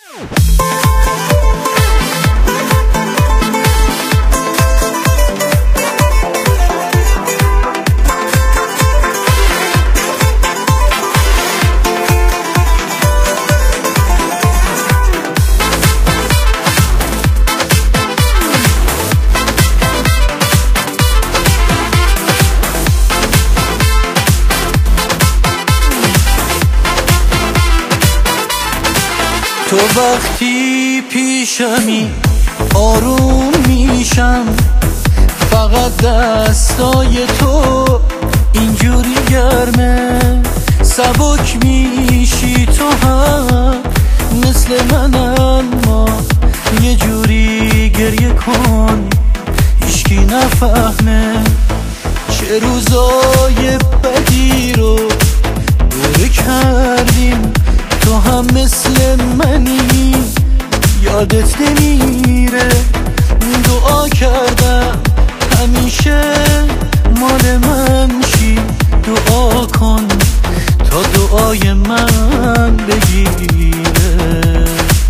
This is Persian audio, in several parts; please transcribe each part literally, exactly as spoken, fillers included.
تو وقتی پیشمی آروم میشم، فقط دستای تو اینجوری گرمه. سبک میشی تو هم مثل من، اما یه جوری گریه کن هیچکی نفهمه. چه روزای بدی رو دوره کردیم، تو هم مثل منی یادت نمیره. دعا کردم همیشه مال من شی، دعا کن تا دعای من بگیره.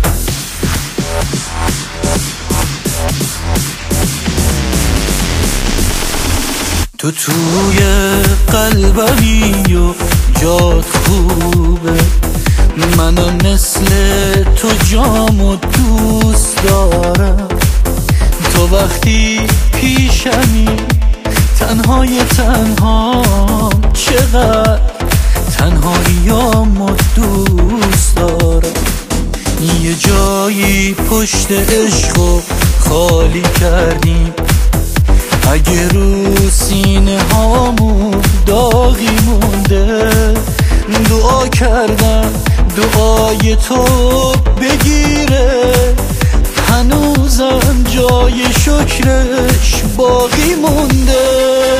تو توی قلبمی و جات خوبه، منم مثل تو جامو دوست دارم. تو وقتی پیشمی تنهای تنهام، چقدر تنهاییامو دوست دارم. یه جایی پشت عشقو خالی کردیم، اگه رو سینه هامون داغی مونده، دعا کردم دعای تو بگیره. هنوزم جای شکرش باقی مونده.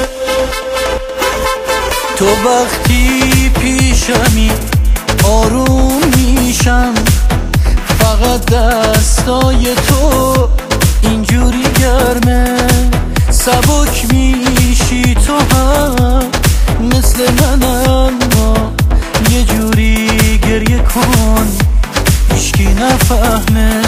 تو وقتی پیشمی آروم میشم، فقط دستای تو اینجوری گرمه. سبک میشی تو هم مثل من، اما یه جوری گریه کن هیچکی نفهمه.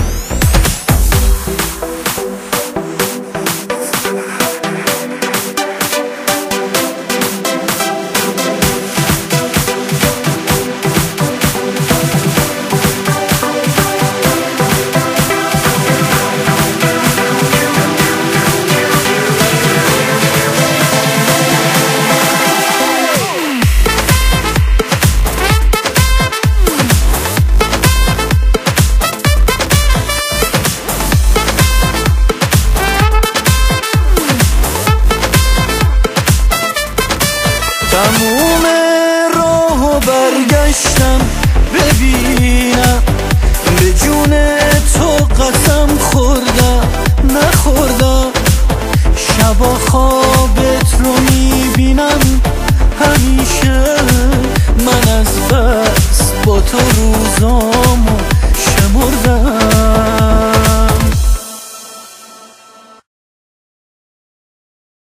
تموم راهو برگشتم ببینم، به جون تو قسم خوردم نخوردم. شبا خوابت رو میبینم همیشه، من از بس با تو روزامو